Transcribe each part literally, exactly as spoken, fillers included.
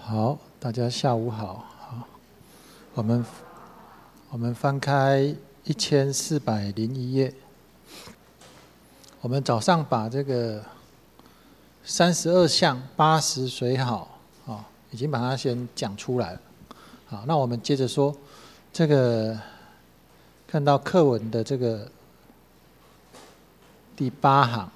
好，大家下午好。好，我们我们翻开一千四百零一页。我们早上把这个三十二相八十随好啊，已经把它先讲出来了。好，那我们接着说这个，看到课文的这个第八行，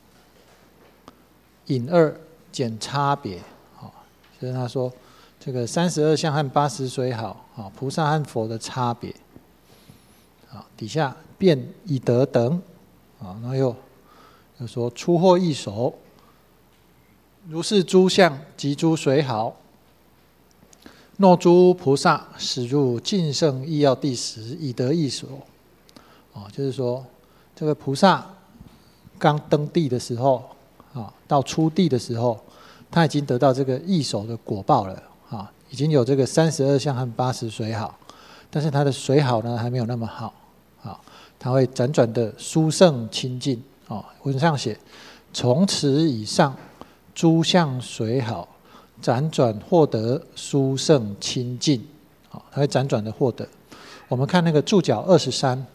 引二减差别。就是他说，这个三十二相和八十随好，啊，菩萨和佛的差别，啊，底下变以德等，啊，然后又又说出获异熟，如是诸相及诸随好，若诸菩萨始入净圣义要地时，以得异熟，啊，就是说这个菩萨刚登地的时候，啊，到出地的时候。他已经得到这个异熟的果报了啊，已经有这个三十二相和八十随好，但是他的随好呢还没有那么好啊，他会辗转的殊胜清净啊。文上写，从此以上诸相随好，辗转获得殊胜清净啊，他会辗转的获得。我们看那个注脚二十三，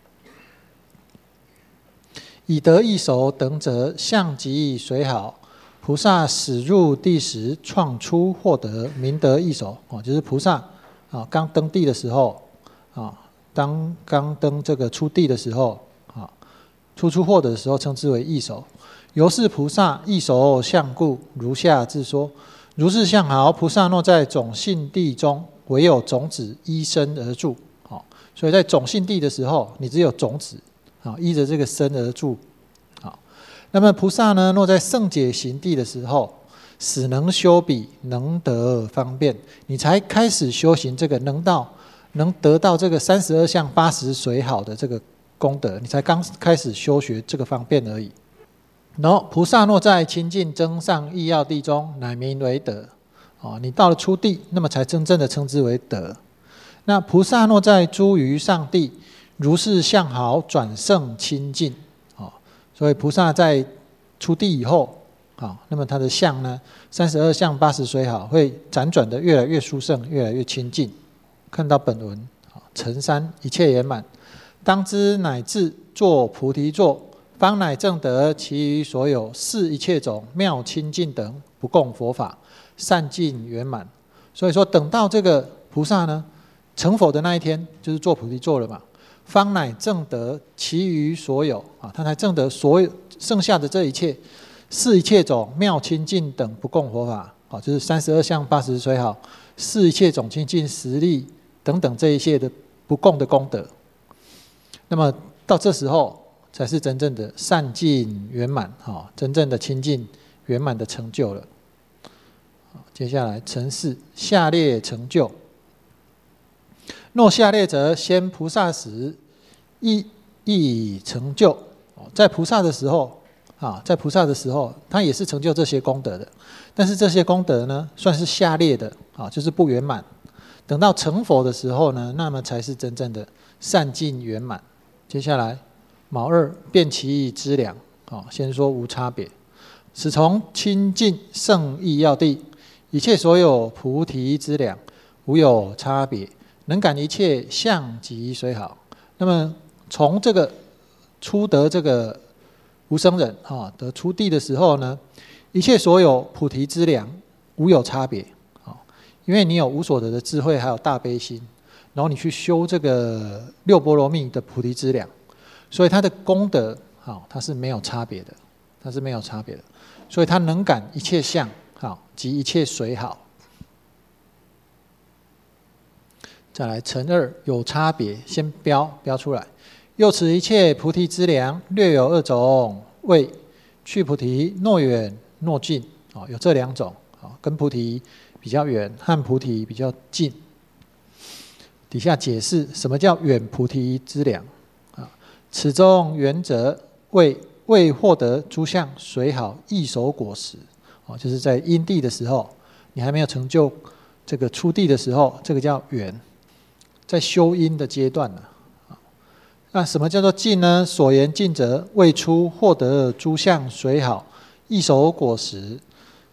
以得异熟等者，相即随好。菩萨始入地时，创出获得明得异熟，哦，就是菩萨啊刚登地的时候啊，当刚登这个出地的时候啊，初出获得的时候，称之为异熟。由是菩萨异熟相故，如下自说：如是相好，菩萨若在种性地中，唯有种子依身而住。好，所以在种性地的时候，你只有种子啊，依着这个身而住。那么菩萨呢，若在圣解行地的时候，使能修彼，能得方便，你才开始修行这个能到能得到这个三十二相八十随好的这个功德，你才刚开始修学这个方便而已。然后菩萨若在清净增上义要地中，乃名为德。哦，你到了初地，那么才真正的称之为德。那菩萨若在诸余上地，如是相好，转胜清净。所以菩萨在出地以后，啊，那么他的相呢，三十二相八十随好，会辗转的越来越殊胜，越来越清净。看到本文，成三一切圆满，当知乃至作菩提座，方乃证得其余所有是一切种妙清净等不共佛法，善尽圆满。所以说，等到这个菩萨呢成佛的那一天，就是做菩提座了嘛。方乃证得其余所有啊，他才证得所有剩下的这一切是一切种妙清净等不共佛法啊，就是三十二相八十随好，是一切种清净实力等等这一切的不共的功德。那么到这时候才是真正的善尽圆满啊，真正的清净圆满的成就了。接下来成四下列成就。若下列者，先菩萨时亦亦成就。在菩萨的时候啊，在菩萨的时候，他也是成就这些功德的。但是这些功德呢，算是下列的啊，就是不圆满。等到成佛的时候呢，那么才是真正的善尽圆满。接下来卯二辨其资粮啊，先说无差别。此从清净圣义要地，一切所有菩提资粮，无有差别。能感一切相即随好。那么从这个初得这个无生忍啊，得出地的时候呢，一切所有菩提资粮无有差别啊，因为你有无所得的智慧，还有大悲心，然后你去修这个六波罗蜜的菩提资粮，所以它的功德啊，它是没有差别的，它是没有差别的，所以它能感一切相好及一切随好。再来成二有差别，先标标出来。又此一切菩提资粮，略有二种，为去菩提，若远若近。哦，有这两种，哦，跟菩提比较远，和菩提比较近。底下解释什么叫远菩提资粮啊？此中远者，为未获得诸相随好异熟果实。哦，就是在因地的时候，你还没有成就这个出地的时候，这个叫远。在修因的阶段呢，那什么叫做近呢？所言近者，未出获得诸相随好异熟果实，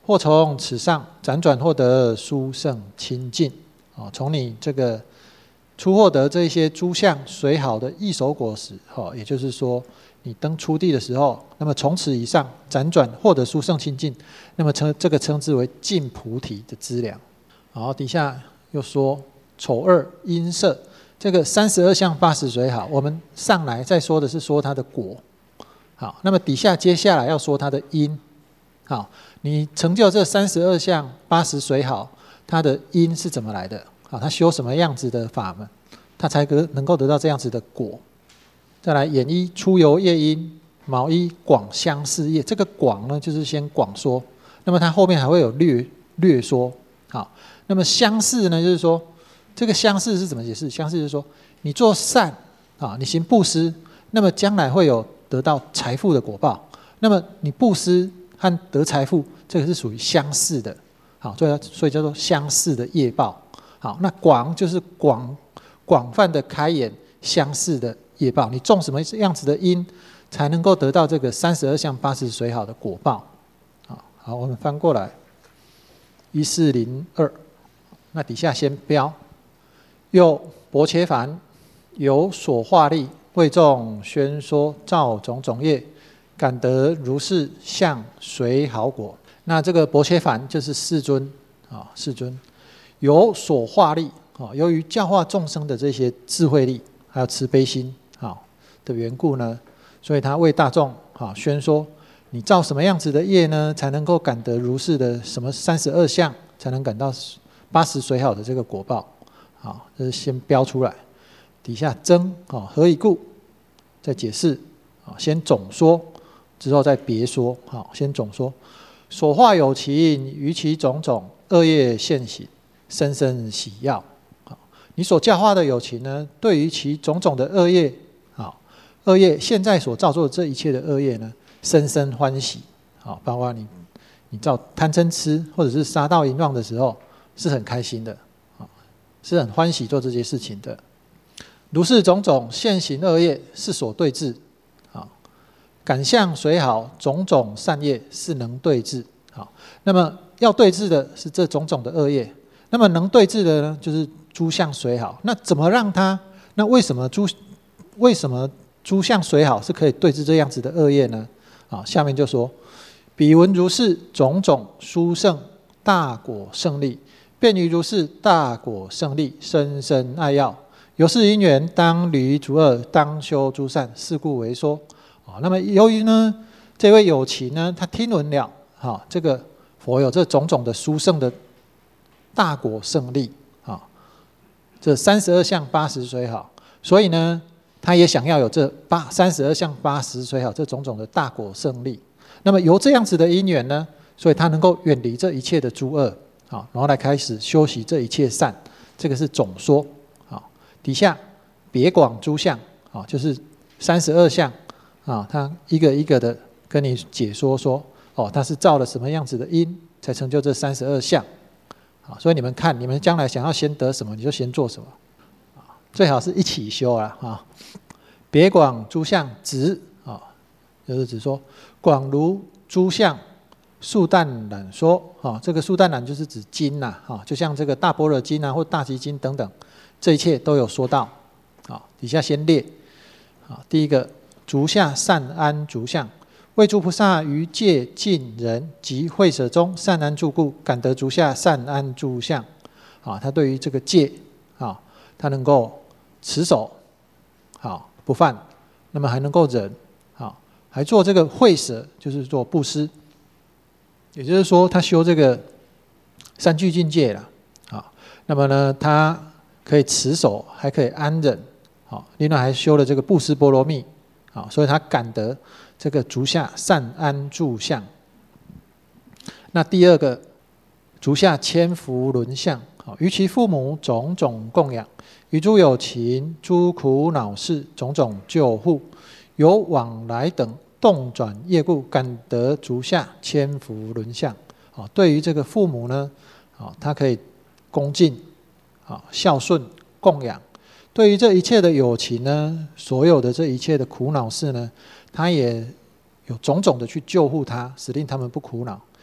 或从此上辗转获得殊胜清净。哦，从你这个初获得这些诸相随好的异熟果实，哦，也就是说，你登初地的时候，那么从此以上辗转获得殊胜清净，那么称这个称之为净菩提的资粮。好，底下又说丑二音色，这个三十二相八十随好，我们上来再说的是说它的果。好，那么底下接下来要说它的因。好，你成就这三十二相八十随好，它的因是怎么来的？好，它修什么样子的法门，它才能够得到这样子的果？再来眼一出游业因，毛一广相似业。这个广呢，就是先广说，那么它后面还会有略略说。好，那么相似呢，就是说这个相似是怎么解释？相似就是说，你做善啊，你行布施，那么将来会有得到财富的果报。那么你布施和得财富，这个是属于相似的。好，所以所以叫做相似的业报。好，那广就是广广泛的开眼相似的业报。你种什么样子的因，才能够得到这个三十二相八十随好的果报？好，好，我们翻过来一四零二，那底下先标。又薄伽梵有所化力，为众宣说造种种业，感得如是相随好果。那这个薄伽梵就是世尊啊，世尊有所化力啊，由于教化众生的这些智慧力，还有慈悲心啊的缘故呢，所以他为大众啊宣说，你造什么样子的业呢，才能够感得如是的什么三十二相，才能感到八十随好的这个果报。好，这是先标出来，底下增啊何以故？再解释啊，先总说，之后再别说。好，先总说，所化有情，于其种种恶业现行，深深喜要。好，你所教化的有情呢，对于其种种的恶业，好，恶业现在所造作的这一切的恶业呢，深深欢喜。好，包括你你造贪嗔痴或者是杀盗淫妄的时候，是很开心的。是很欢喜做这些事情的。如是种种现行恶业是所对治，好，感相随好种种善业是能对治。好，那么要对治的是这种种的恶业，那么能对治的呢，就是诸相随好。那怎么让它？那为什么诸为什么诸相随好是可以对治这样子的恶业呢？好，下面就说：彼闻如是种种殊胜大果胜利。便于如是大果胜利，深深爱要。有是因缘，当离诸恶，当修诸善，是故为说。啊，那么由于呢，这位有情呢，他听闻了，啊，这个佛有这种种的殊胜的大果胜利，啊，这三十二相八十随好，所以呢，他也想要有这八三十二相八十随好这种种的大果胜利。那么由这样子的因缘呢，所以他能够远离这一切的诸恶。好，然后来开始修习这一切善，这个是总说。好，底下别广诸相，好，就是三十二相啊，他一个一个的跟你解说说，哦，他是造了什么样子的因，才成就这三十二相。好，所以你们看，你们将来想要先得什么，你就先做什么，最好是一起修啊。啊，别广诸相直啊，就是指说广如诸相。素淡览说，啊，这个素淡览就是指经呐，啊，就像这个大般若经啊，或大集经等等，这一切都有说到。啊，底下先列，啊，第一个足下善安足相，为诸菩萨于戒禁人及会舍中善安住故，感得足下善安住相。啊，他对于这个戒，啊，他能够持守，好不犯，那么还能够忍，好，还做这个会舍，就是做布施。也就是说，他修这个三具境界了，啊，那么呢，他可以持守，还可以安忍，好，另外还修了这个布施波罗蜜，好，所以他感得这个足下善安住相。那第二个，足下千福轮相，好，于其父母种种供养，于诸有情诸苦恼事种种救护，有往来等。动转业故，感得足下千福轮相。好，对于这个父母呢，好，他可以恭敬，好，孝顺供养。对于这一切的有情呢，所有的这一切的苦恼事呢，他也有种种的去救护他，使令他们不苦恼。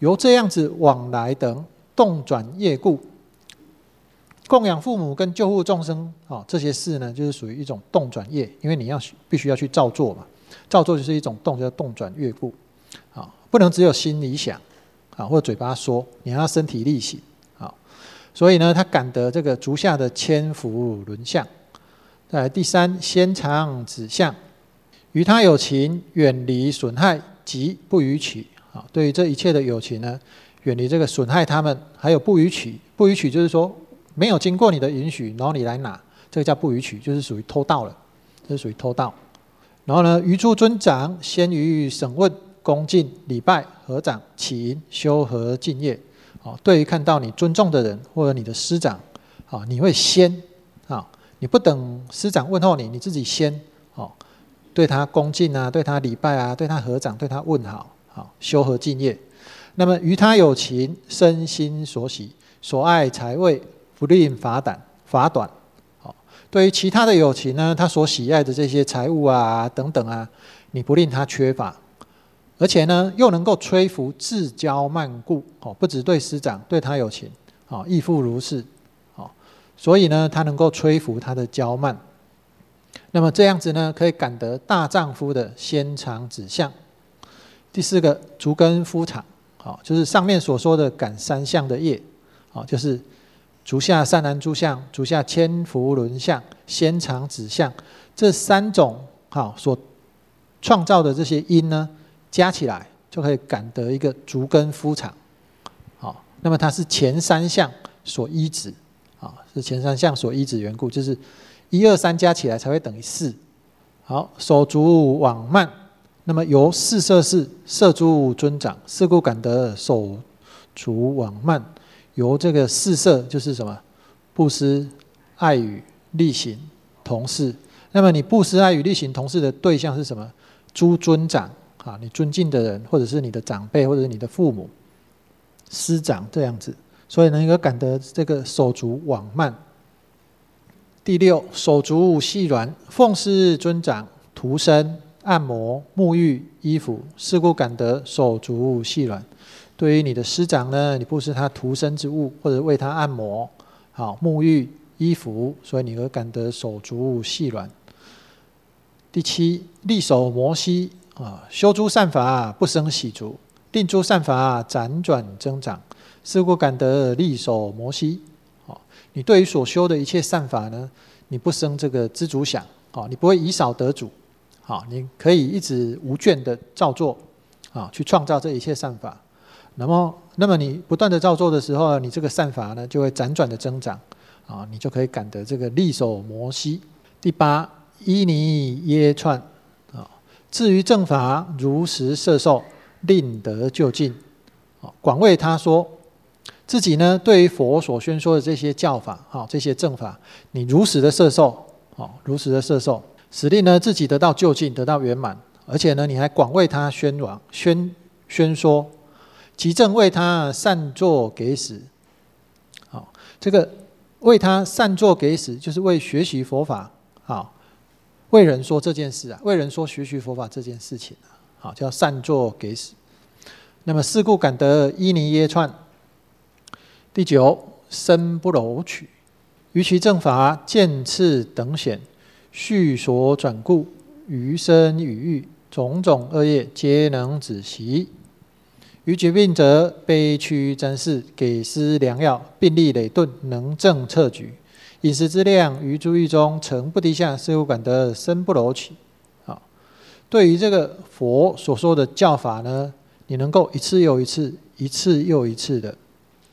由这样子往来等动转业故，供养父母跟救护众生，哦，这些事呢，就是属于一种动转业，因为你要必须要去造作嘛，造作就是一种动，叫动转业故，啊，不能只有心里想，啊，或者嘴巴说，你还要身体力行，啊，所以呢，他感得这个足下的千福轮相。再来第三，先尝止相，与他有情，远离损害及不予取，啊，对于这一切的有情呢，远离这个损害他们，还有不予取，不予取就是说，没有经过你的允许，然后你来拿，这个叫不予取，就是属于偷盗了，这是属于偷盗。然后呢，于诸尊长，先于审问、恭敬、礼拜、合掌、起迎、修和敬业。哦，对于看到你尊重的人或者你的师长，啊，你会先啊，你不等师长问候你，你自己先哦，对他恭敬啊，对他礼拜啊，对他合掌，对他问好，好修和敬业。那么于他有情，身心所喜，所爱财位，不吝法短，法短。好，对于其他的有情呢，他所喜爱的这些财物啊等等啊，你不令他缺乏，而且呢，又能够摧伏自骄慢故。哦，不只对师长，对他有情，哦，亦复如是。哦，所以呢，他能够摧伏他的骄慢。那么这样子呢，可以感得大丈夫的先尝止相。第四个，足根夫场。好，就是上面所说的感三相的业，好，就是足下善男诸相、足下千福轮相、先尝止相这三种好所创造的这些因呢，加起来就可以感得一个足根夫场。好，那么它是前三相所依止，啊，是前三相所依止缘故，就是一二三加起来才会等于四。好，手足往慢。那么由四摄事摄诸尊长，是故感得手足往慢。由这个四摄就是什么？布施、爱语、力行、同事。那么你布施、爱语、力行、同事的对象是什么？诸尊长啊，你尊敬的人，或者是你的长辈，或者是你的父母、师长这样子。所以能够感得这个手足往慢。第六，手足细软，奉事尊长，涂身。按摩、沐浴、衣服，是故感得手足细软。对于你的师长呢，你布施他涂身之物，或者为他按摩、好沐浴、衣服，所以你会感得手足细软。第七，利手摩膝啊，修诸善法不生喜足，令诸善法辗转增长，是故感得利手摩膝。好，你对于所修的一切善法呢，你不生这个知足想，好，你不会以少得主。好，你可以一直无倦的照做，啊，去创造这一切善法。那么，那么你不断的照做的时候，你这个善法呢就会辗转的增长，啊，你就可以感得这个利手摩膝。第八，依尼耶串，啊，至于正法如实摄受，令得究竟，啊，广为他说。自己呢，对于佛所宣说的这些教法，啊，这些正法，你如实的摄受，啊，如实的摄受。使令呢自己得到究竟，得到圆满，而且呢，你还广为他宣扬、宣宣说，即正为他善作给使。好，这个为他善作给使，就是为学习佛法，好，为人说这件事啊，为人说学习佛法这件事情啊，好，叫善作给使。那么是故感得依尼耶串。第九，身不柔取，于其正法见次等显。续所转故，余生与欲，种种恶业皆能止息。于疾病者，悲屈真事，给施良药，病力累顿，能正策举。饮食之量，于诸欲中，诚不低下，是故感得身不柔取。好，对于这个佛所说的教法呢，你能够一次又一次，一次又一次的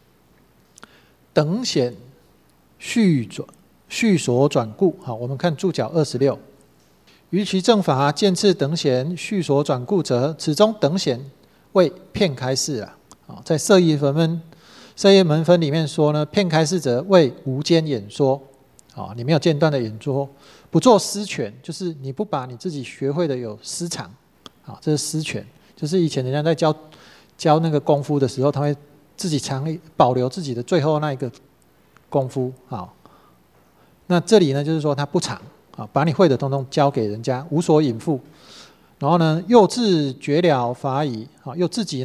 等显续转。续所转故，好，我们看注脚二十六。于其正法见次等显，续所转故者，此中等显为片开示啊。在摄义门分，摄义门分里面说呢，片开示者为无间演说，啊，你没有间断的演说，不做私权，就是你不把你自己学会的有私藏，啊，这是私权，就是以前人家在教教那个功夫的时候，他会自己藏保留自己的最后那一个功夫，好。那这里呢，就是说他不藏啊，把你会的通通交给人家，无所隐付。然后呢，又自觉了法矣啊，又自己呢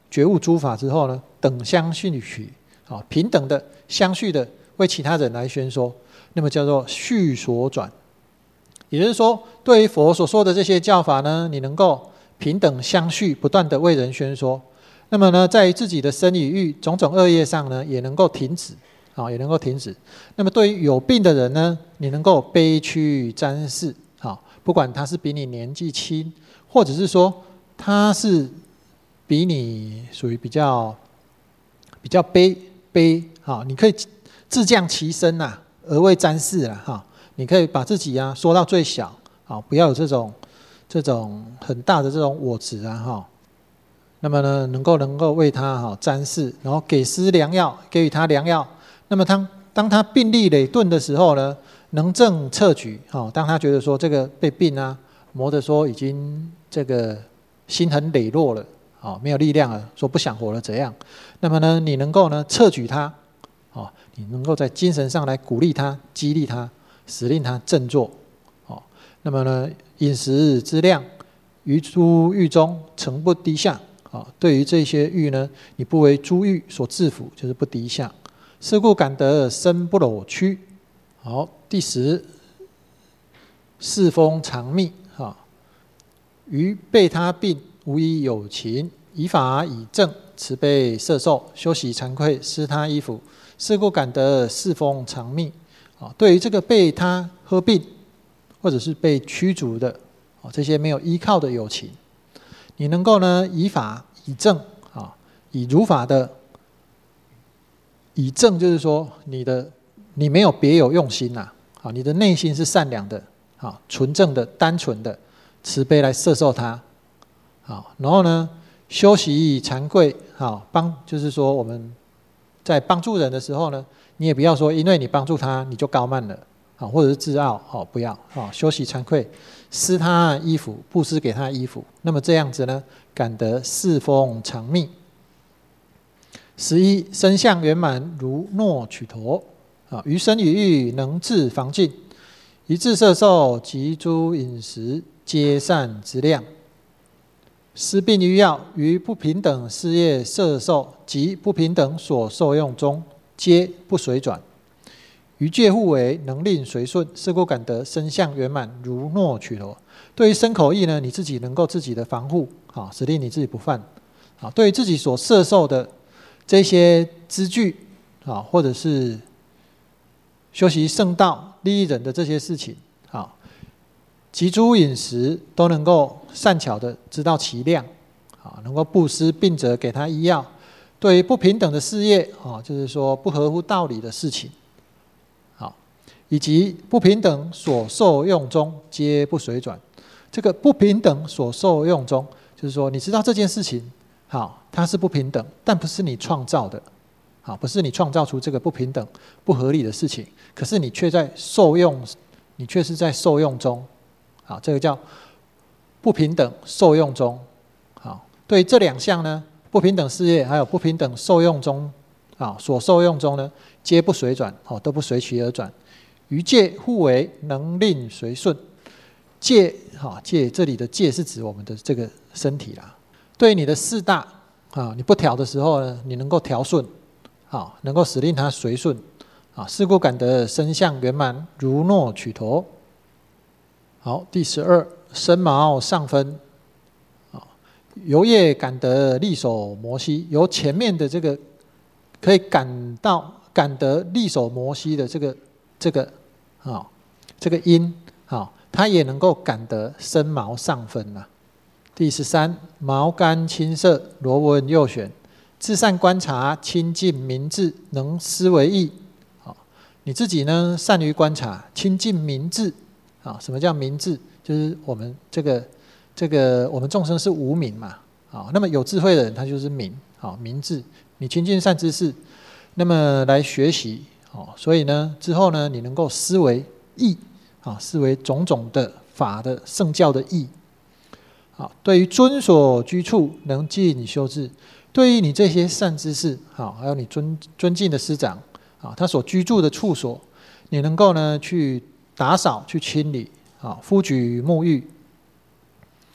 觉悟诸法之后呢，等相续许，啊，平等的、相续的为其他人来宣说，那么叫做续所转。也就是说，对于佛所说的这些教法呢，你能够平等相续，不断的为人宣说。那么呢，在于自己的身与欲种种恶业上呢，也能够停止，啊，也能够停止。那么对于有病的人呢，你能够悲屈瞻视，啊，不管他是比你年纪轻，或者是说他是比你属于比较比较卑卑，啊，你可以自降其身呐、啊，而为瞻视啦，哈。你可以把自己啊缩到最小，啊，不要有这种这种很大的这种我执啊，哈。那么呢，能够能够为他哈瞻视，然后给施良药，给予他良药。那么当当他病力累顿的时候呢，能正策举，哈，当他觉得说这个被病啊磨得说已经这个心很羸弱了，啊，没有力量了，说不想活了怎样？那么呢，你能够呢策举他，啊，你能够在精神上来鼓励他、激励他。使令他振作，哦，那么呢，饮食之量，于诸欲中诚不低下，啊，对于这些欲呢，你不为诸欲所制服，就是不低下。是故感得身不裸躯。好，第十，世风常密，哈，于被他病无以有情，以法以正，慈悲摄受，修习惭愧，施他衣服。是故感得世风常密。啊，对于这个被他喝病，或者是被驱逐的，啊，这些没有依靠的有情，你能够呢以法以正，啊，以如法的，以正就是说你的你没有别有用心呐，啊，你的内心是善良的，啊，纯正的、单纯的，慈悲来摄受他，好，然后呢修习惭愧，好帮就是说我们在帮助人的时候呢。你也不要说，因为你帮助他，你就高慢了，啊，或者是自傲，哦，不要，啊，修习惭愧，施他衣服，布施给他衣服，那么这样子呢，感得世风常密。十一，身相圆满如诺曲陀，啊，于身与欲能自防尽，一致摄受及诸饮食皆善之量。施病于药，于不平等事业摄受及不平等所受用中。皆不随转，于戒互为，能令随顺。是故感得身相圆满如诺曲陀。对于身口意呢，你自己能够自己的防护，好，使令你自己不犯。好，对于自己所摄受的这些资具，好，或者是修习圣道、利益人的这些事情，好，及诸饮食都能够善巧的知道其量，好，能够布施病者给他医药。对于不平等的事业，啊，就是说不合乎道理的事情，好，以及不平等所受用中，皆不随转。这个不平等所受用中，就是说你知道这件事情，好，它是不平等，但不是你创造的，好，不是你创造出这个不平等、不合理的事情，可是你却在受用，你却是在受用中，好，这个叫不平等受用中，好，对这两项呢。不平等事业还有不平等受用中，啊，所受用中呢，皆不随转，哦，都不随其而转。于戒互为，能令随顺。戒，哈，戒这里的戒是指我们的这个身体啦。对你的四大，啊，你不调的时候呢，你能够调顺，啊，能够使令它随顺，啊，是故感得身相圆满如诺曲陀。好，第十二，身毛上分。由业感得利手摩膝，由前面的这个可以感到感得利手摩膝的这个这个啊、哦、这个因啊、哦，它也能够感得身毛上分呐、啊。第十三，毛干青色，罗纹右旋，自善观察，清净明智，能思为义。好，你自己呢善于观察，清净明智。啊，什么叫明智？就是我们这个。这个我们众生是无明嘛，啊，那么有智慧的人他就是明，啊，明智，你亲近善知识，那么来学习，哦，所以呢之后呢你能够思维义，啊，思维种种的法的圣教的义，啊，对于尊所居处能尽修治，对于你这些善知识，啊，还有你尊尊敬的师长，啊，他所居住的处所，你能够呢去打扫去清理，啊，敷举沐浴。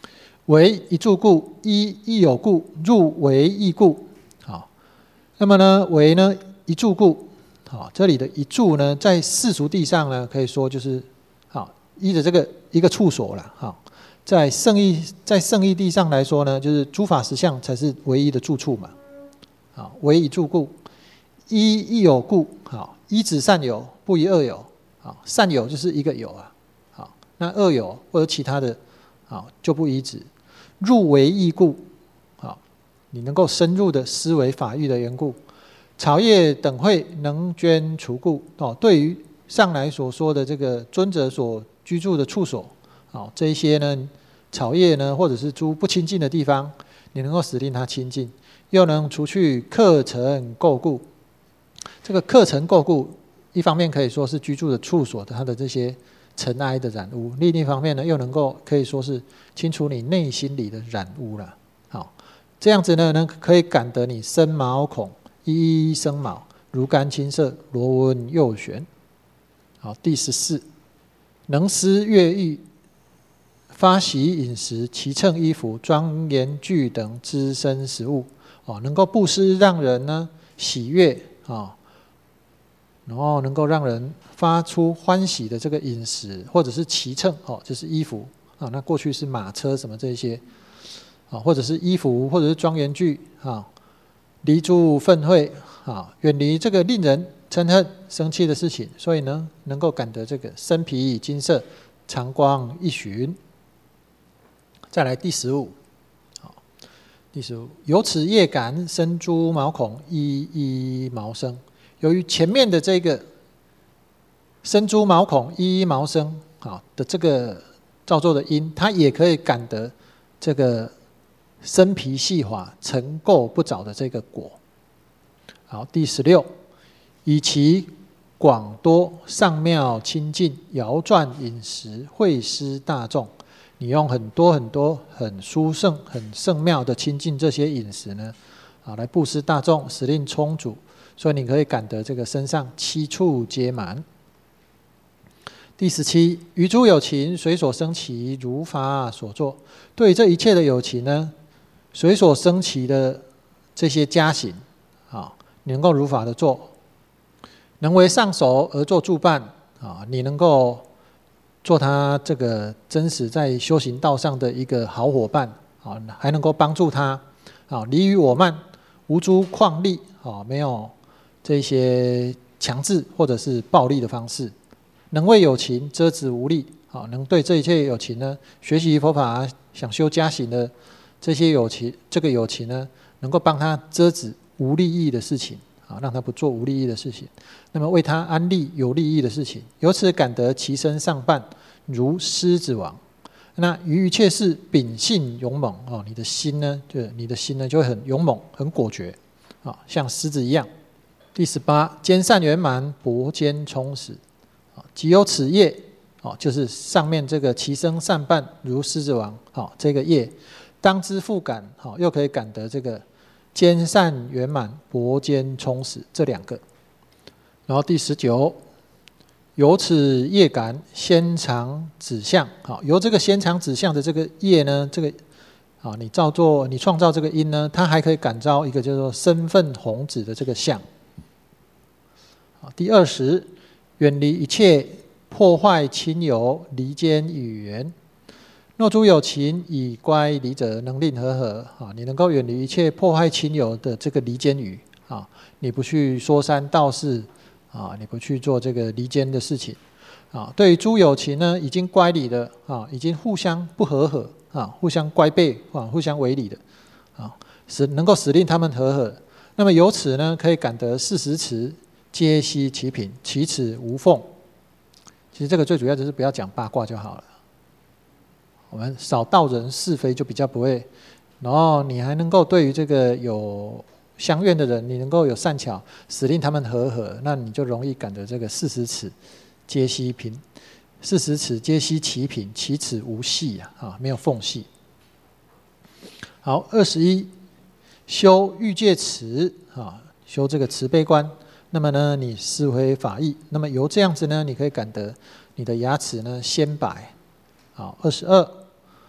为一住故，一亦有故，入为亦故。好，那么呢，为呢一住故，好，这里的一住呢，在世俗谛上呢，可以说就是好依着这个一个处所啦。好，在圣义在圣义谛上来说呢，就是诸法实相才是唯一的住处嘛。好，为一住故，一亦有故。好，一指善有，不宜恶有。好，善有就是一个有啊。好，那恶有或者其他的，好就不宜指。入为亦故，好，你能够深入的思维法欲的缘故。草叶等会能捐除故，哦，对于上来所说的这个尊者所居住的处所，好，这一些呢，草叶呢，或者是诸不清净的地方，你能够使令它清净，又能除去客尘垢故。这个客尘垢故，一方面可以说是居住的处所的它的这些尘埃的染污，另一方面呢，又能够可以说是清除你内心里的染污了。好，这样子呢，能可以感得你生毛孔一一生毛，如干青色，罗纹右旋。好，第十四，能施乐欲，发喜饮食，骑乘衣服，庄严具等资身食物。哦，能够布施让人呢喜悦啊，然后能够让人发出欢喜的这个饮食，或者是骑乘哦，就是衣服啊。那过去是马车什么这些啊，或者是衣服，或者是庄严具啊，离诸愤恚啊，远离这个令人嗔恨生气的事情，所以呢，能够感得这个身皮金色，常光一寻。再来第十五，好，第十五，由此业感生诸毛孔，一一毛生。由于前面的这个生诸毛孔，一一毛生好的这个造作的因，它也可以感得这个身皮细滑、尘垢不着的这个果。好，第十六，以其广多上妙清净，摇转饮食，惠施大众。你用很多很多很殊胜、很圣妙的清净这些饮食呢，啊，来布施大众，使令充足，所以你可以感得这个身上七处皆满。第十七，于诸有情，随所生起，如法所作。对于这一切的有情呢，随所生起的这些加行，啊，你能够如法的做，能为上首而做助伴，啊，你能够做他这个真实在修行道上的一个好伙伴，啊，还能够帮助他，啊，离于我慢，无诸旷力，啊，没有这些强制或者是暴力的方式，能为有情遮止无力，啊，能对这一切有情呢，学习佛法想修加行的这些有情，这个有情呢，能够帮他遮止无利益的事情，啊，让他不做无利益的事情，那么为他安利有利益的事情，由此感得其身上伴，如狮子王。那于一切事秉性勇猛，哦，你的心呢，就你的心呢就会很勇猛、很果决，啊，像狮子一样。第十八，兼善圆满，博兼充实，啊，即有此业，哦，就是上面这个其身善伴如狮子王，好，这个业当知复感，好，又可以感得这个兼善圆满、博兼充实这两个。然后第十九，由此业感先尝指相，好，由这个先尝指相的这个业呢，这个啊，你造作你创造这个因呢，它还可以感召一个叫做身份红子的这个相。第二十，远离一切破坏亲友离间语言。若诸有情以乖离者，能令和合，啊，你能够远离一切破坏亲友的这个离间语，啊，你不去说三道四，啊，你不去做这个离间的事情，啊，对于诸有情呢，已经乖离的，啊，已经互相不和合，啊，互相乖悖，啊，互相违理的，啊，使能够使令他们和合。那么由此呢，可以感得四十词皆悉其品，其齿无缝。其实这个最主要就是不要讲八卦就好了。我们少道人是非就比较不会，然后你还能够对于这个有相怨的人，你能够有善巧使令他们和合，那你就容易感得这个四十齿皆悉品，四十齿皆悉其品，其齿无隙啊，啊，没有缝隙。好，二十一，修欲界慈啊，修这个慈悲观。那么呢，你思维法义，那么由这样子呢，你可以感得你的牙齿呢鲜白。好，二十二，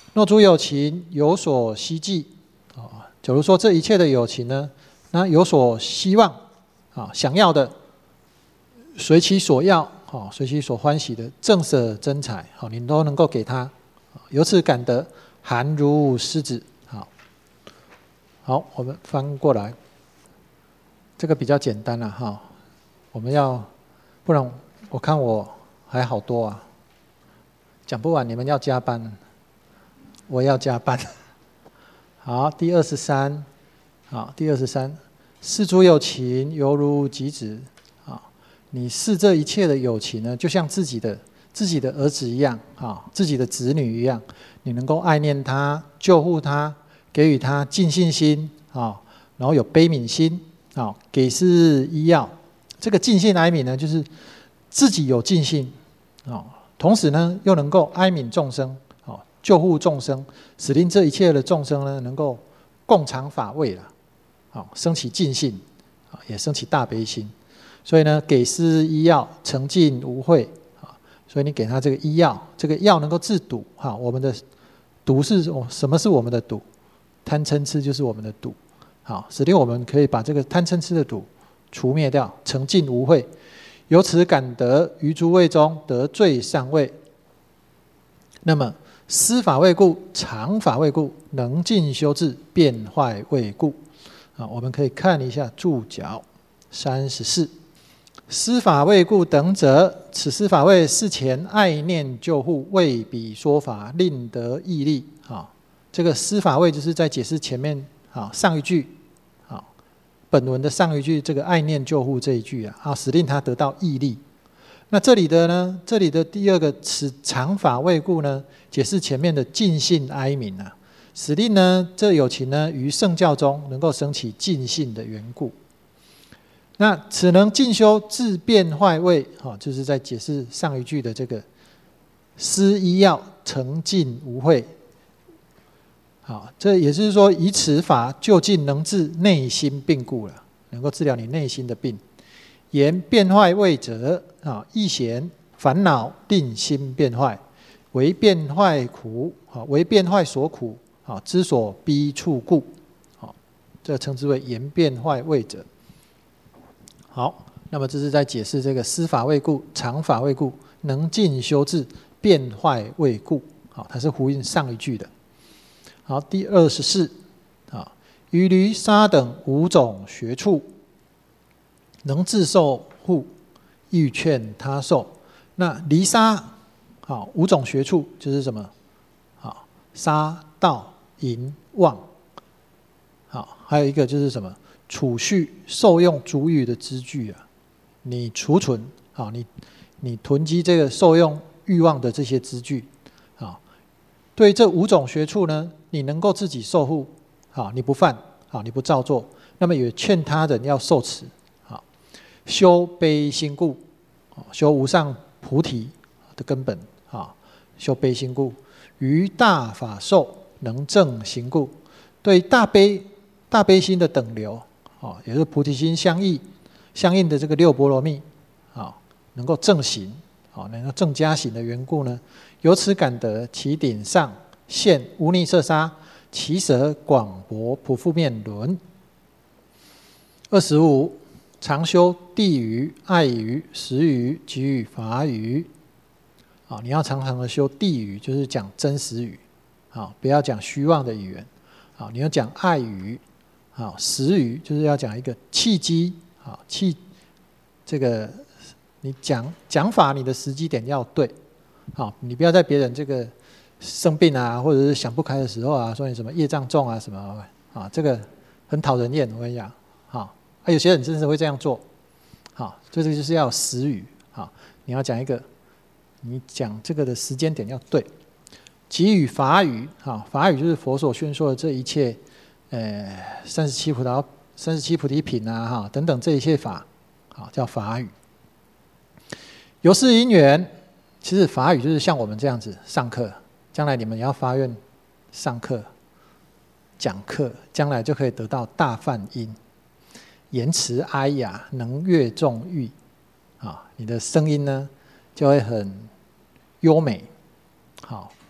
若诸有情有所希冀啊，假如说这一切的有情呢，那有所希望啊，想要的，随其所要，好，随其所欢喜的正舍真财，好，你都能够给他，由此感得含如狮子。好，好，我们翻过来，这个比较简单了哈。我们要，不然我看我还好多啊，讲不完，你们要加班，我要加班。好，第二十三，好，第二十三，视诸有情犹如己子。你视这一切的有情呢，就像自己的自己的儿子一样，啊，自己的子女一样，你能够爱念他、救护他、给予他尽信心，啊，然后有悲悯心，啊，给施医药。这个尽信哀悯呢，就是自己有尽信，啊，同时呢又能够哀悯众生，啊，救护众生，使令这一切的众生呢能够共尝法味了，啊，升起尽信，啊，也升起大悲心。所以呢，给施医药，诚尽无秽啊。所以你给他这个医药，这个药能够治毒哈。我们的毒是什么？是我们的毒，贪嗔痴就是我们的毒。好，使令我们可以把这个贪嗔痴的毒除灭掉，诚尽无秽。由此感得于诸位中得最上位。那么思法位故，常法位故，能尽修治，变坏位故。啊，我们可以看一下注脚三十四。思法位故等者，此思法位事前爱念救护，为彼说法，令得义利。好，这个思法位就是在解释前面好上一句，好本文的上一句这个爱念救护这一句啊，啊使令他得到义利。那这里的呢，这里的第二个此常法位故呢，解释前面的尽信哀悯啊，使令呢这有情呢于圣教中能够升起尽信的缘故。那此能尽修治变坏位，就是在解释上一句的这个施医药诚尽无秽。好，这也就是说以此法究竟能治内心病故了，能够治疗你内心的病。言变坏位者，啊，亦嫌烦恼令心变坏，为变坏苦，啊，为变坏所苦，啊，之所逼处故，啊，这称之为言变坏位者。好，那么这是在解释这个思法位故、常法位故、能尽修治、变坏位故。好，它是呼应上一句的。好，第二十四，啊，于驴沙等五种学处，能自受护，欲劝他受。那离沙，好，五种学处就是什么？好，杀、盗、淫、妄。好，还有一个就是什么？储蓄受用主语的资具啊，你储存好，你你囤积这个受用欲望的这些资具啊，对这五种学处呢，你能够自己受护好，你不犯好，你不造作，那么也劝他人要受持好，修悲心故，修无上菩提的根本啊，修悲心故，于大法受能正行故，对大悲大悲心的等流。哦，也就是菩提心相应相应的这个六波罗蜜，啊，能够正行，啊，能够正加行的缘故呢，由此感得其顶上现无逆色沙，其舌广博普覆面轮。二十五，常修地语、爱语、实语、给语、法语。啊，你要常常的修地语，就是讲真实语，啊，不要讲虚妄的语言，啊，你要讲爱语。好，实语就是要讲一个契机，好契这个你讲讲法，你的时机点要对，好，你不要在别人这个生病啊，或者是想不开的时候啊，说你什么业障重啊什么啊，这个很讨人厌。我跟你讲，好，啊有些人真是会这样做，好，这个就是要有实语，好，你要讲一个，你讲这个的时间点要对。给予法语，好，法语就是佛所宣说的这一切。呃，三十七菩提、三十七菩提品啊，哈，等等这一切法，好叫法语。由是因缘，其实法语就是像我们这样子上课，将来你们也要发愿上课、讲课，将来就可以得到大梵音，言辞哀雅，能悦众欲，啊，你的声音呢就会很优美，好，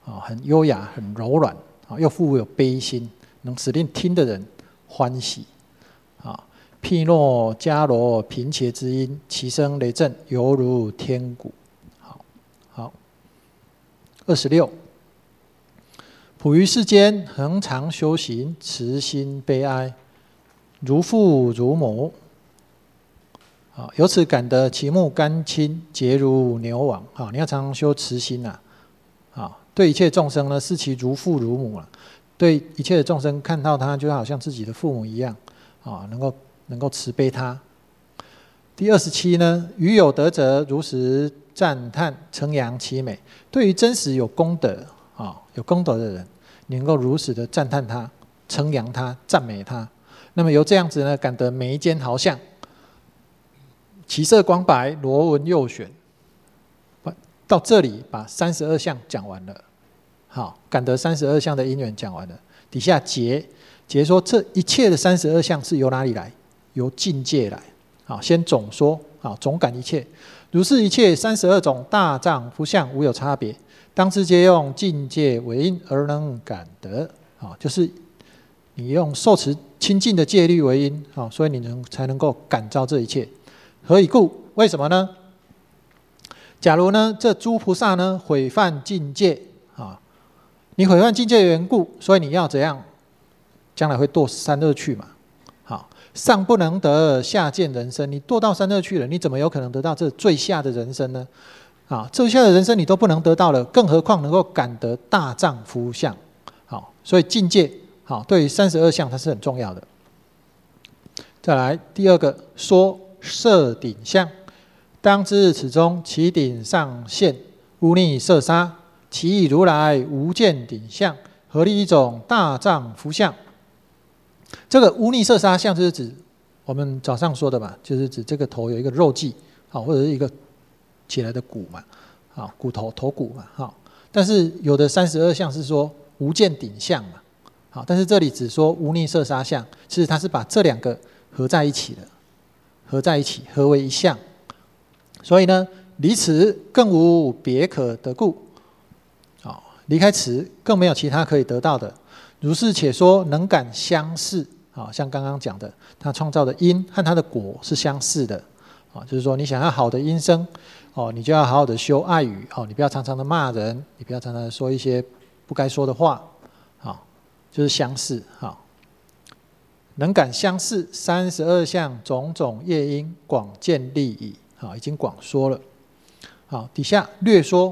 啊，很优雅、很柔软啊，又富有悲心，能使令听的人欢喜啊。譬若迦罗频切之音，其声雷震，犹如天鼓。好，好。二十六，普于世间，恒常修行，慈心悲哀，如父如母。啊，由此感得其目肝亲，结如牛网。啊，你要常常修慈心呐、啊，啊，对一切众生呢，视其如父如母啊，对一切的众生看到他，就好像自己的父母一样，啊，能够能够慈悲他。第二十七呢，于有德者，如实赞叹称扬其美。对于真实有功德啊，有功德的人，你能够如实的赞叹他、称扬他、赞美他。那么由这样子呢，感得眉间毫相。其色光白，罗纹右旋。到这里把三十二相讲完了，好，感得三十二相的因缘讲完了。底下结结说这一切的三十二相是由哪里来？由境界来。好，先总说，好，总感一切。如是一切三十二种大藏福相无有差别，当知皆用境界为因而能感得。好，就是你用受持清净的戒律为因，好，所以你能才能够感召这一切。何以故？为什么呢？假如呢，这诸菩萨呢毁犯境界啊，你毁犯境界的缘故，所以你要怎样？将来会堕三恶趣嘛。好，上不能得，下见人生，你堕到三恶趣了，你怎么有可能得到这最下的人生呢？啊，最下的人生你都不能得到了，更何况能够感得大藏福相？好，所以境界好，对于三十二相它是很重要的。再来第二个说。设顶相，当知此中其顶上现污逆色杀，其意如来无见顶相，何立一种大藏福相？这个污逆色杀相就是指我们早上说的嘛，就是指这个头有一个肉髻，好，或者是一个起来的骨嘛，好，骨头头骨嘛，好。但是有的三十二相是说无见顶相嘛，好，但是这里只说污逆色杀相，其实它是把这两个合在一起的。合在一起，合为一相。所以呢，离此更无别可得故。好，离开此更没有其他可以得到的。如是且说，能感相似。好，像刚刚讲的，他创造的因和他的果是相似的。啊，就是说，你想要好的因生，哦，你就要好好的修爱语。哦，你不要常常的骂人，你不要常常的说一些不该说的话。好，就是相似。好。能感相似，三十二相种种业因广见利矣。好，已经广说了。好，底下略说，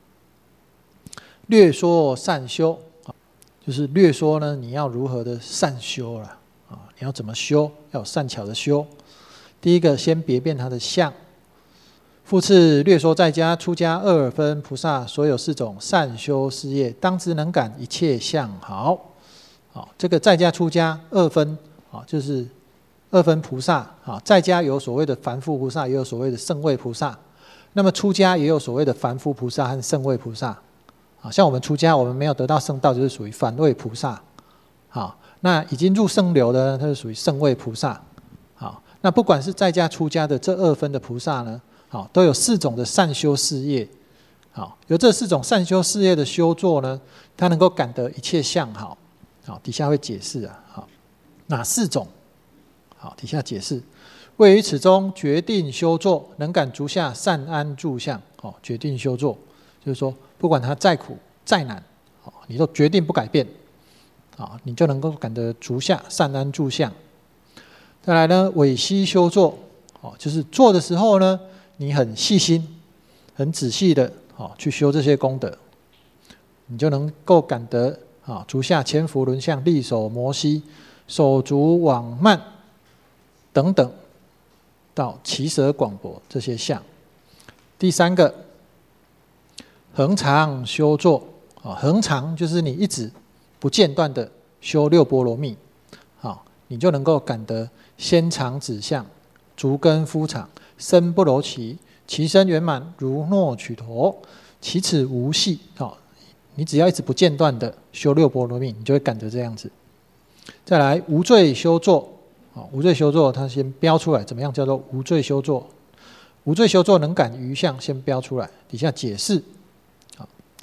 略说善修，就是略说呢，你要如何的善修了啊？你要怎么修？要有善巧的修。第一个，先别变它的相。复次，略说在家、出家二分菩萨所有四种善修事业，当知能感一切相好。好，这个在家、出家二分。就是二分菩萨，在家有所谓的凡夫菩萨，也有所谓的圣位菩萨。那么出家也有所谓的凡夫菩萨和圣位菩萨。像我们出家，我们没有得到圣道，就是属于凡位菩萨。好，那已经入圣流的呢，它是属于圣位菩萨。好，那不管是在家出家的这二分的菩萨呢，好，都有四种的善修事业。好，有这四种善修事业的修作呢，它能够感得一切相好。好，底下会解释啊。好。哪四种？好，底下解释。位于此中决定修作，能感足下善安住相。哦，决定修作，就是说，不管它再苦再难，哦，你都决定不改变，啊，你就能够感得足下善安住相。再来呢，委悉修作，哦，就是做的时候呢，你很细心、很仔细的，哦，去修这些功德，你就能够感得啊，足下千福轮相，利手摩膝。手足往慢等等，到奇舍广博这些相。第三个，恒常修作啊，恒常就是你一直不间断的修六波罗蜜，好，你就能够感得先尝指相，足根夫场，身不柔其，其身圆满如诺曲陀，其齿无隙。好，你只要一直不间断的修六波罗蜜，你就会感得这样子。再来无罪修作，无罪修作，它先标出来，怎么样叫做无罪修作？无罪修作能感余相，先标出来，底下解释。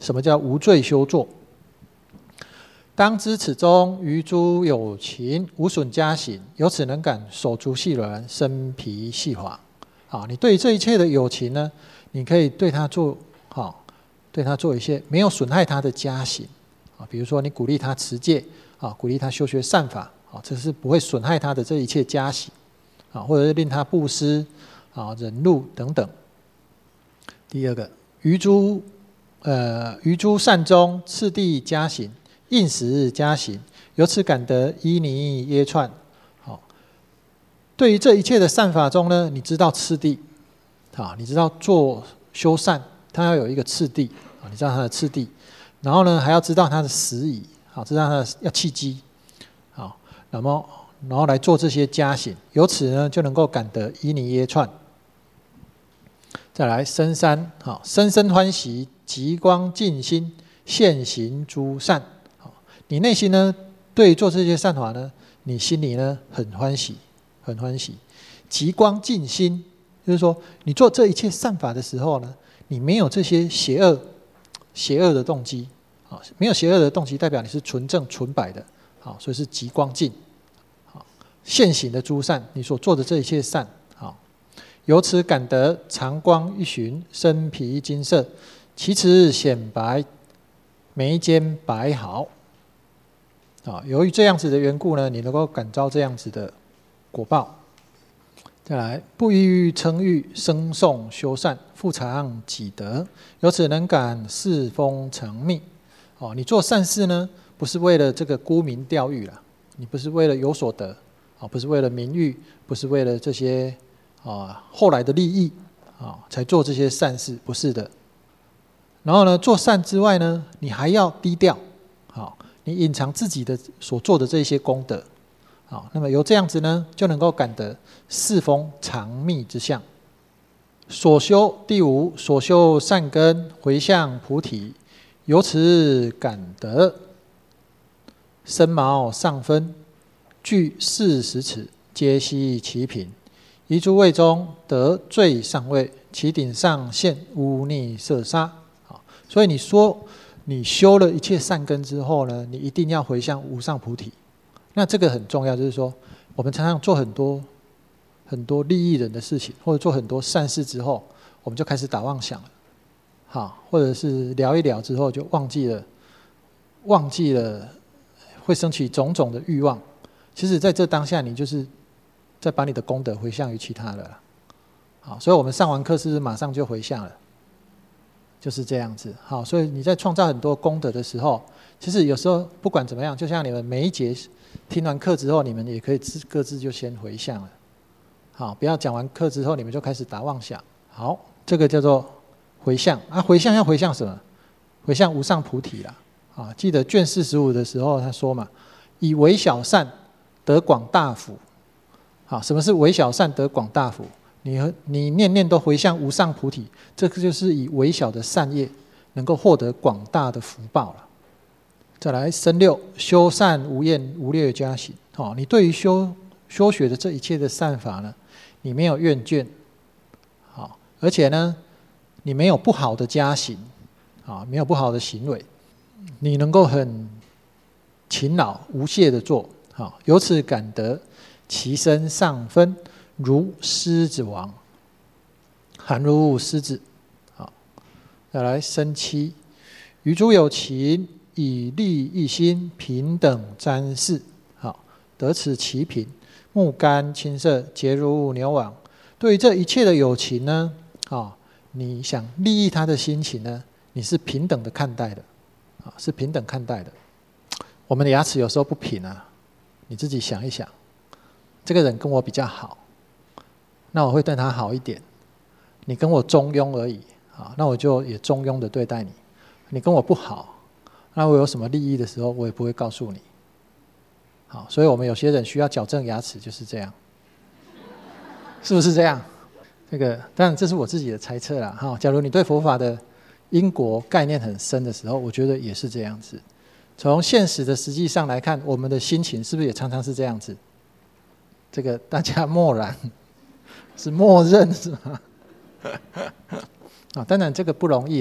什么叫无罪修作？当知此中余诸有情，无损家行，由此能感手足细软，身皮细滑。好，你对这一切的有情呢，你可以对他做好，对他做一些没有损害他的家行啊，比如说你鼓励他持戒啊，鼓励他修学善法啊，这是不会损害他的这一切家行啊，或者是令他布施啊、忍辱等等。第二个，余诸呃余诸善中，次第家行。应时加行，由此感得依泥耶串。好，对于这一切的善法中呢，你知道次第，好，你知道做修善，它要有一个次第，你知道它的次第，然后呢，还要知道它的时宜，好，知道它的要契机，好，那么然后来做这些加行，由此呢就能够感得依泥耶串。再来深三，好，深深欢喜，极光尽心，现行诸善。你内心呢，对做这些善法呢，你心里呢很欢喜，很欢喜。极光尽心，就是说，你做这一切善法的时候呢，你没有这些邪恶、邪恶的动机啊，没有邪恶的动机，代表你是纯正、纯白的，好，所以是极光尽。好，现行的诸善，你所做的这一切善，好，由此感得常光一循，身皮金色，其齿显白，眉间白毫。啊，由于这样子的缘故呢，你能够感召这样子的果报。再来，不依于称誉，生诵修善，复常己德，由此能感世风成密。哦，你做善事呢，不是为了这个沽名钓誉啦，你不是为了有所得，啊，不是为了名誉，不是为了这些啊后来的利益啊才做这些善事，不是的。然后呢，做善之外呢，你还要低调，好。你隐藏自己的所做的这些功德，好，那么由这样子呢，就能够感得世风常密之相。所修第五，所修善根回向菩提，由此感得身毛上分，具四十尺，皆悉其品。遗诸位中得最上位，其顶上现污泥色沙。好，所以你说。你修了一切善根之后呢，你一定要回向无上菩提。那这个很重要，就是说，我们常常做很多很多利益人的事情，或者做很多善事之后，我们就开始打妄想了，好，或者是聊一聊之后就忘记了，忘记了会升起种种的欲望。其实在这当下，你就是在把你的功德回向于其他的了。好，所以我们上完课是不是马上就回向了？就是这样子，好，所以你在创造很多功德的时候，其实有时候不管怎么样，就像你们每一节听完课之后，你们也可以各自就先回向了，好，不要讲完课之后你们就开始打妄想。好，这个叫做回向啊，回向要回向什么？回向无上菩提啦，啊，记得卷四十五的时候他说嘛，以微小善得广大福。好，什么是微小善得广大福？你你念念都回向无上菩提，这个就是以微小的善业能够获得广大的福报了。再来生六，修善无厌无劣加行。哦，你对于修修学的这一切的善法呢，你没有厌倦，好，而且呢，你没有不好的加行，啊，没有不好的行为，你能够很勤劳无懈的做，好，由此感得其身上分。如狮子王，含如狮子。好，再来生七，于诸有情，以利一心，平等瞻视。好，得此其品，目干青色，洁如牛网。对于这一切的有情呢，啊，你想利益他的心情呢，你是平等的看待的，啊，是平等看待的。我们的牙齿有时候不平啊，你自己想一想，这个人跟我比较好。那我会对他好一点，你跟我中庸而已，啊，那我就也中庸的对待你。你跟我不好，那我有什么利益的时候，我也不会告诉你。好，所以我们有些人需要矫正牙齿，就是这样，是不是这样？这个当然这是我自己的猜测啦，哈。假如你对佛法的因果概念很深的时候，我觉得也是这样子。从现实的实际上来看，我们的心情是不是也常常是这样子？这个大家默然。是默认是吗？啊，当然这个不容易啦，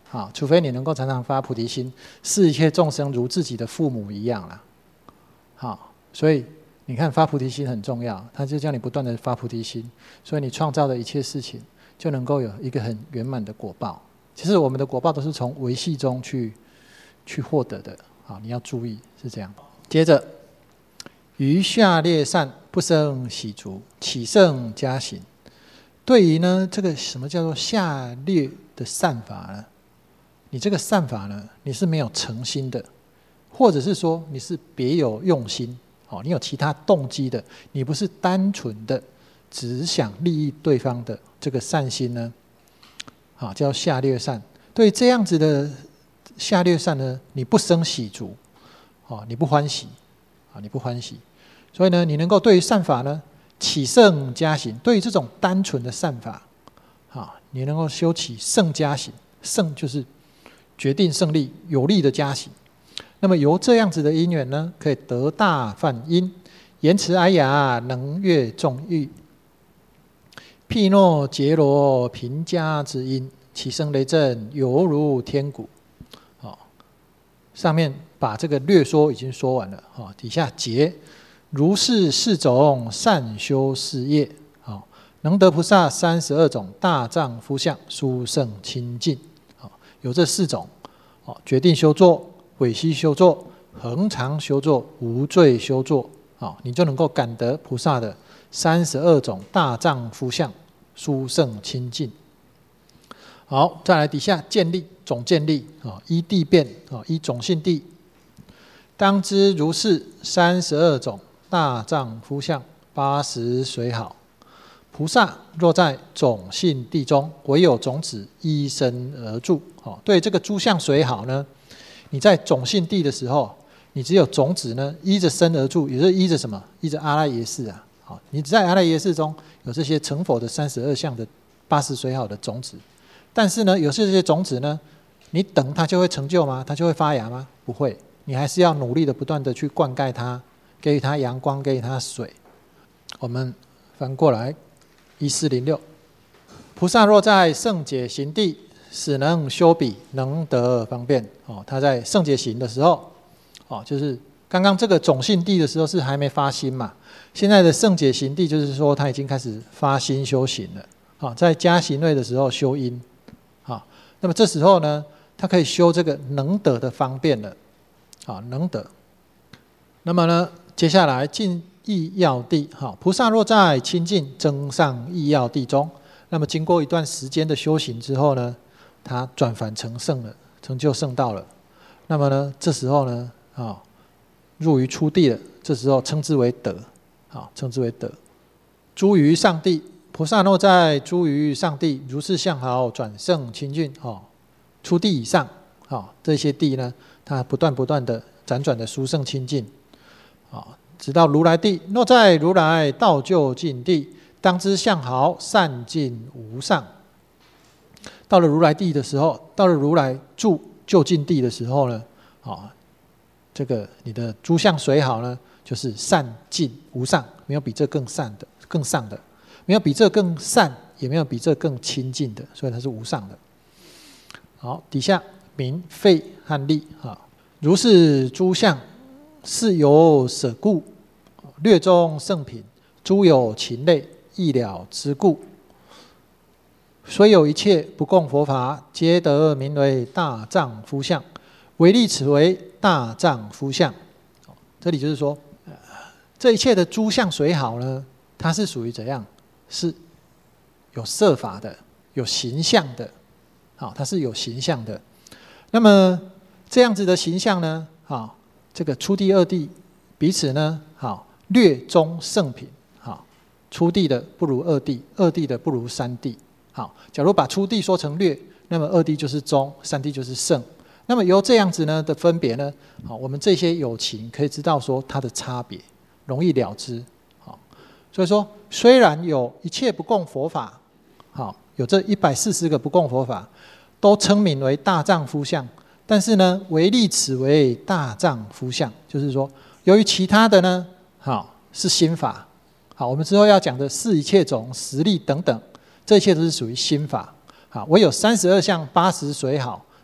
啊，除非你能够常常发菩提心，视一切众生如自己的父母一样啦。好，所以你看发菩提心很重要，它就叫你不断的发菩提心，所以你创造的一切事情就能够有一个很圆满的果报。其实我们的果报都是从维系中去去获得的，好，你要注意是这样。接着，于下列善不生喜足，起胜加行。对于呢这个什么叫做下列的善法呢？你这个善法呢，你是没有诚心的，或者是说你是别有用心，哦，你有其他动机的，你不是单纯的只想利益对方的这个善心呢，好，叫下劣善。对这样子的下劣善呢，你不生喜足，哦，你不欢喜，啊，你不欢喜，所以呢，你能够对于善法呢起胜加行。对于这种单纯的善法，啊，你能够修起胜加行，胜就是决定胜利，有力的加行。那么由这样子的因缘呢，可以得大梵音，言辞哀雅，能悦众欲。毗诺羯罗频伽之音，起声雷震，犹如天鼓。哦，上面把这个略说已经说完了。哦，底下结如是四种善修事业，哦，能得菩萨三十二种大丈夫相，殊胜清净。哦，有这四种，哦，决定修作、委悉修作、恒常修作、无罪修作，哦，你就能够感得菩萨的三十二种大丈夫相，殊胜清净。好，再来底下见力，总见力，哦，依地变，哦，依种性地，当知如是三十二种大丈夫相，八十随好。菩萨若在种性地中，唯有种子依身而住。哦，对这个诸相随好呢，你在种性地的时候，你只有种子呢依着身而住，也就是依着什么？依着阿赖耶识啊。好，你只在阿赖耶识中有这些成佛的三十二相的八十随好的种子，但是呢，有些这些种子呢，你等它就会成就吗？它就会发芽吗？不会，你还是要努力的不断的去灌溉它，给予它阳光，给予它水。我们翻过来一四零六，菩萨若在圣解行地，使能修彼，能得方便。哦，他在圣解行的时候，哦，就是刚刚这个种性地的时候是还没发心嘛，现在的圣解行地就是说他已经开始发心修行了。啊，在加行位的时候修因，啊，那么这时候呢，他可以修这个能得的方便了，啊，能得。那么呢，接下来进意要地，哈，菩萨若在清净增上意要地中，那么经过一段时间的修行之后呢，他转凡成圣了，成就圣道了。那么呢，这时候呢，啊，入于初地了，这时候称之为得，啊，称之为得。诸于上地。菩萨若在诸于上地，如是相好，转胜清净，哦，初地以上，哦，这些地呢，它不断不断的辗转的殊胜清净，哦，直到如来地。若在如来道究竟地，当知相好善尽无上。到了如来地的时候，到了如来住究竟地的时候呢，哦，这个你的诸相随好呢，就是善尽无上，没有比这更善的、更上的。没有比这更善，也没有比这更亲近的，所以它是无上的。好，底下名费和力，哈，如是诸相，是有舍故，略中圣品，诸有禽类，亦了之故。虽有一切不共佛法，皆得名为大丈夫相，唯立此为大丈夫相。这里就是说，这一切的诸相随好呢，它是属于怎样？是有色法的，有形象的，好，它是有形象的。那么这样子的形象呢，好，这个初地、二地彼此呢，好，略中圣品，好，初地的不如二地，二地的不如三地。好，假如把初地说成略，那么二地就是中，三地就是圣。那么由这样子呢的分别呢，好，我们这些有情可以知道说它的差别，容易了知。所以说，虽然有一切不共佛法，好，有这一百四十个不共佛法，都称名为大丈夫相，但是呢，唯立此为大丈夫相，就是说，由于其他的呢，好是心法，好，我们之后要讲的是一切种、实力等等，这一切都是属于心法，好，唯有三十二相八十随好，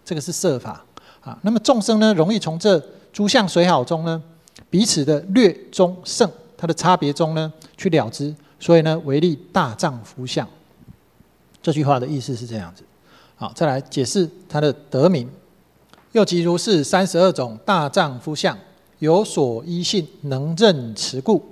这个是色法啊。那么众生呢，容易从这诸相随好中呢，彼此的略中胜，它的差别中呢去了知，所以呢为立大丈夫相。这句话的意思是这样子。好，再来解释它的得名。又即如是三十二种大丈夫相，有所依信，能任持故。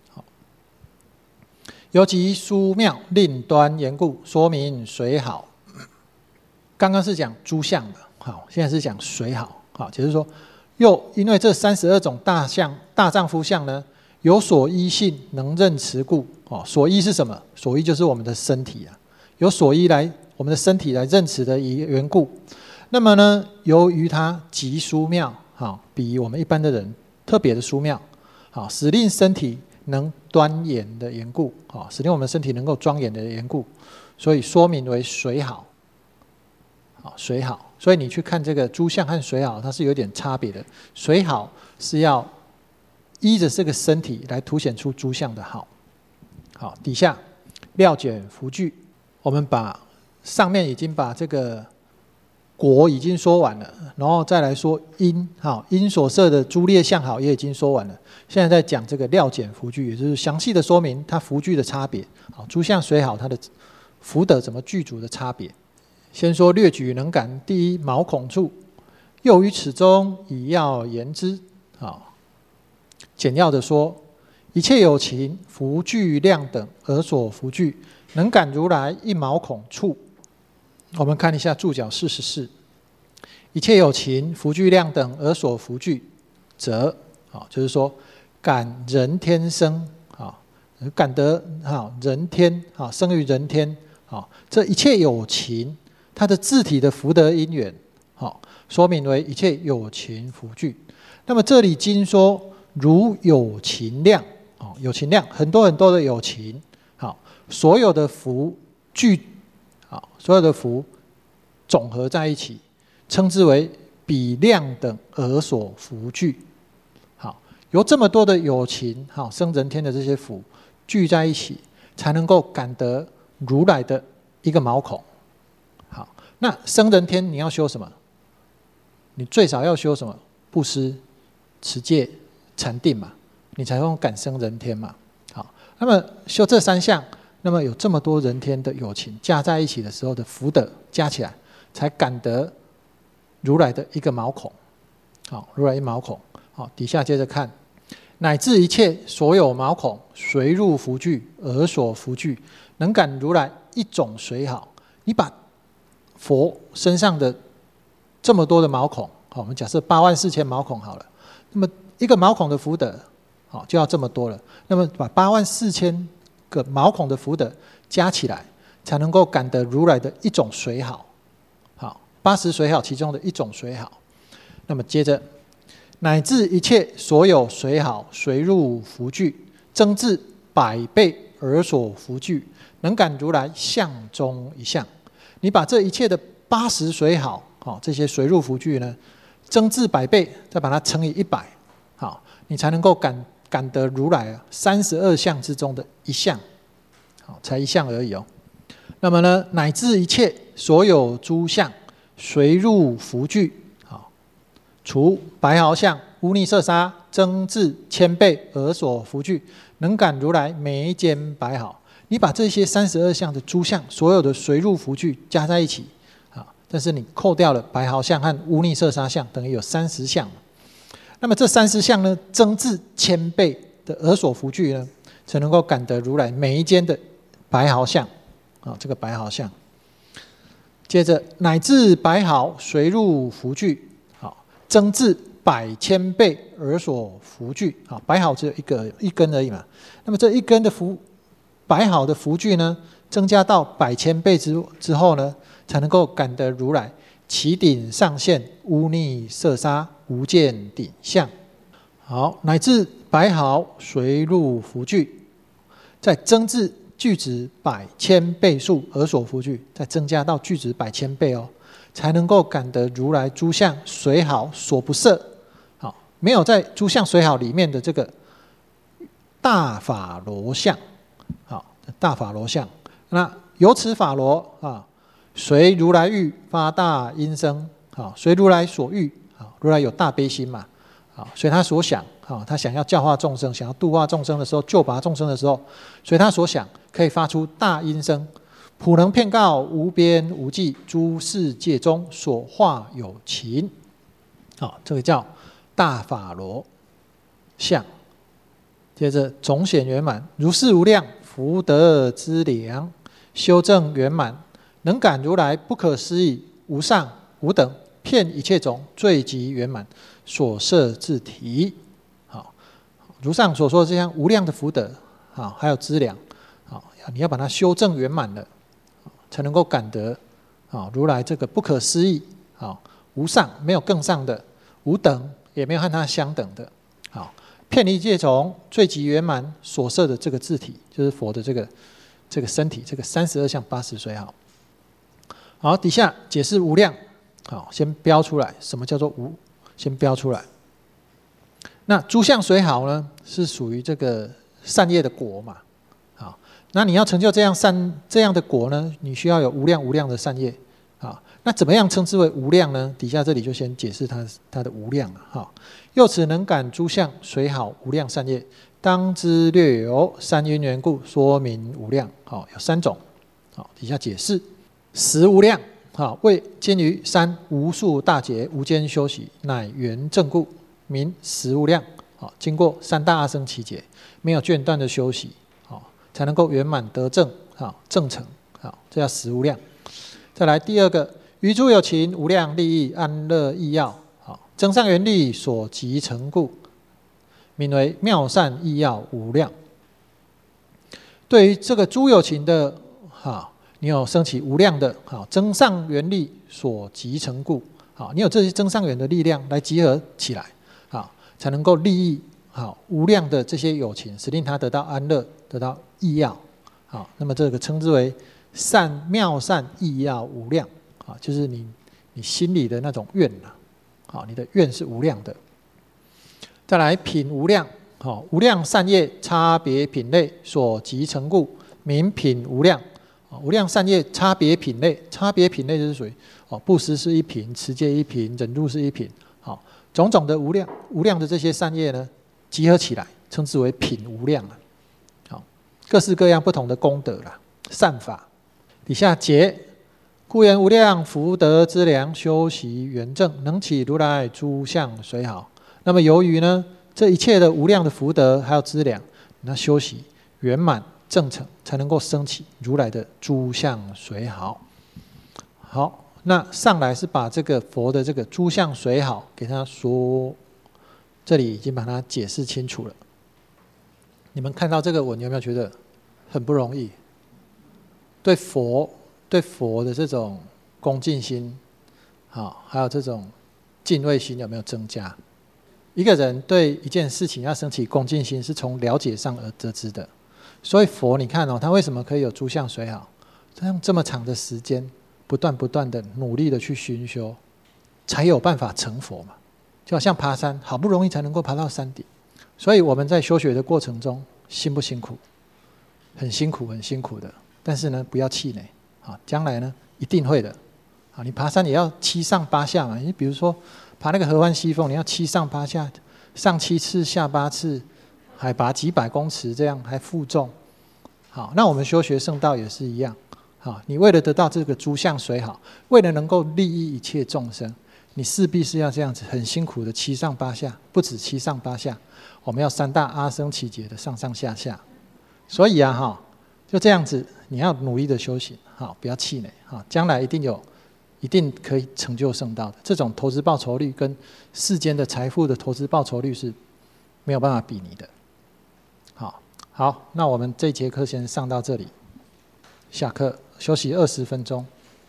尤其殊妙，令端严故，说明随好。刚刚是讲诸相的，好，现在是讲随好。好，就是说，又因为这三十二种大相、大丈夫相呢，有所依信，能任持故。哦，所依是什么？所依就是我们的身体啊，有所依来我们的身体来任持的缘故。那么呢，由于它极殊妙，好，比我们一般的人特别的殊妙，好，使令身体能端严的缘故，好，使令我们身体能够庄严的缘故，所以说明为随好，好，随好。所以你去看这个诸相和随好，它是有点差别的。随好是要依着这个身体来凸显出诸相的好。好，底下料简伏句，我们把上面已经把这个果已经说完了，然后再来说因，好，因所摄的诸列相好也已经说完了。现在在讲这个料简伏句，也就是详细的说明它伏句的差别。好，诸相随好它的福德怎么具足的差别。先说略举能感第一毛孔处，又于此中以要言之。好，简要的说，一切有情伏具量等而所伏具，能感如来一毛孔处。我们看一下注脚四十四，一切有情伏具量等而所伏具，则好，就是说感人天生，好，感得好人天，好，生于人天，好，这一切有情，它的自体的福德因缘，好，说明为一切有情伏具。那么这里经说如有情量，好，有情量很多很多的有情，好，所有的福具。好，所有的福总合在一起，称之为比量等而所福具。好，由这么多的有情，好，生人天的这些福聚在一起，才能够感得如来的一个毛孔。好，那生人天你要修什么？你最少要修什么？布施、持戒、禅定嘛，你才能感生人天嘛。好，那么修这三项。那么有这么多人天的有情加在一起的时候的福德加起来，才感得如来的一个毛孔。好，如来一毛孔。好，底下接着看，乃至一切所有毛孔随入伏具而所伏具，能感如来一种随好。你把佛身上的这么多的毛孔，好，我们假设八万四千毛孔好了，那么一个毛孔的福德，好，就要这么多了。那么把八万四千个毛孔的福德加起来，才能够感得如来的一种随好。好，八十随好其中的一种随好。那么接着，乃至一切所有随好随入伏具，增至百倍而所伏具，能感如来相中一相。你把这一切的八十随好，好，这些随入伏具呢，增至百倍，再把它乘以一百，好，你才能够感。感得如来啊，三十二相之中的一相，好，才一相而已哦。那么呢，乃至一切所有诸相随入伏具，好，除白毫相、污泥色沙，增至千倍而所伏具，能感如来眉间白毫。你把这些三十二相的诸相，所有的随入伏具加在一起，好，但是你扣掉了白毫相和污泥色沙相，等于有三十相。那么这三十相呢，增至千倍的而所伏具呢，才能够感得如来眉间的白毫相，啊，这个白毫相。接着乃至白毫随入伏具，好，增至百千倍而所伏具，好，白毫只有一个一根而已嘛。那么这一根的伏白毫的伏具呢，增加到百千倍之之后呢，才能够感得如来其顶上现污泥色沙无见顶相。好，乃至白毫随入伏具，再增至具值百千倍数而所伏具，再增加到具值百千倍哦，才能够感得如来诸相随好所不摄。好，没有在诸相随好里面的这个大法罗相，好，大法罗相。那由此法罗啊，随如来欲发大音声， 啊，随如来所欲啊，如来有大悲心嘛，啊，随他所想啊，他想要教化众生，想要度化众生的时候，救拔众生的时候，随他所想，可以发出大音声，普能遍告无边无际诸世界中所化有情，啊，这个叫大法罗相。接着总显圆满，如是无量福德资粮，修正圆满，能感如来不可思议无上无等遍一切种最极圆满所摄自体。好，如上所说的这样无量的福德，好，还有资粮，好，你要把它修正圆满了，才能够感得啊如来这个不可思议，好，无上没有更上的，无等也没有和它相等的，好，遍一切种最极圆满所摄的这个自体，就是佛的这个这个身体，这个三十二相八十随好。好，底下解释无量，好，先标出来，什么叫做无？先标出来。那诸相随好呢，是属于这个善业的果嘛，好，那你要成就这样善这样的果呢，你需要有无量无量的善业，好，那怎么样称之为无量呢？底下这里就先解释它它的无量了，哈。又此能感诸相随好无量善业，当知略有三因缘故，说明无量，好，有三种，好，底下解释。实无量，好，为今于三无数大劫无间修习，乃圆正故，名实无量。好，经过三大阿僧祇劫，没有间断的修习，好，才能够圆满得正，好，正成，好，这叫实无量。再来第二个，于诸有情无量利益安乐意要，好，增上缘力所集成故，名为妙善意要无量。对于这个诸有情的，好，你有升起无量的好增上缘力所集成故，好，你有这些增上缘的力量来集合起来，好，才能够利益好无量的这些有情，使令他得到安乐，得到意要，好，那么这个称之为善妙善意要无量，好，就是你你心里的那种愿呐，好，你的愿是无量的。再来品无量，好，无量善业差别品类所集成故，名品无量。无量善业差别品类，差别品类就是属于哦，布施是一品，持戒一品，忍辱是一品，好，种种的无量无量的这些善业呢，集合起来，称之为品无量啊，好，各式各样不同的功德啦，善法。底下解，故言无量福德资粮，修习圆正，能起如来诸相随好。那么由于呢，这一切的无量的福德还有资粮，那修习圆满正成，才能够升起如来的诸相随好。好，那上来是把这个佛的这个诸相随好给他说，这里已经把它解释清楚了。你们看到这个文有没有觉得很不容易？对佛对佛的这种恭敬心，好，还有这种敬畏心有没有增加？一个人对一件事情要升起恭敬心，是从了解上而得知的。所以佛，你看哦，他为什么可以有诸相随好？他用这么长的时间，不断不断的努力的去熏修，才有办法成佛嘛。就好像爬山，好不容易才能够爬到山顶。所以我们在修学的过程中，辛不辛苦？很辛苦，很辛苦的。但是呢，不要气馁，啊，将来呢一定会的。啊，你爬山也要七上八下嘛。你比如说爬那个合欢西峰，你要七上八下，上七次，下八次。海拔几百公尺，这样还负重。好，那我们修学圣道也是一样。好，你为了得到这个诸相随好，为了能够利益一切众生，你势必是要这样子很辛苦的七上八下，不止七上八下，我们要三大阿僧祇劫的上上下下。所以啊，哈，就这样子，你要努力的修行，好，不要气馁，好，将来一定有，一定可以成就圣道的。这种投资报酬率跟世间的财富的投资报酬率是没有办法比拟的。好，好，那我们这节课先上到这里，下课休息二十分钟。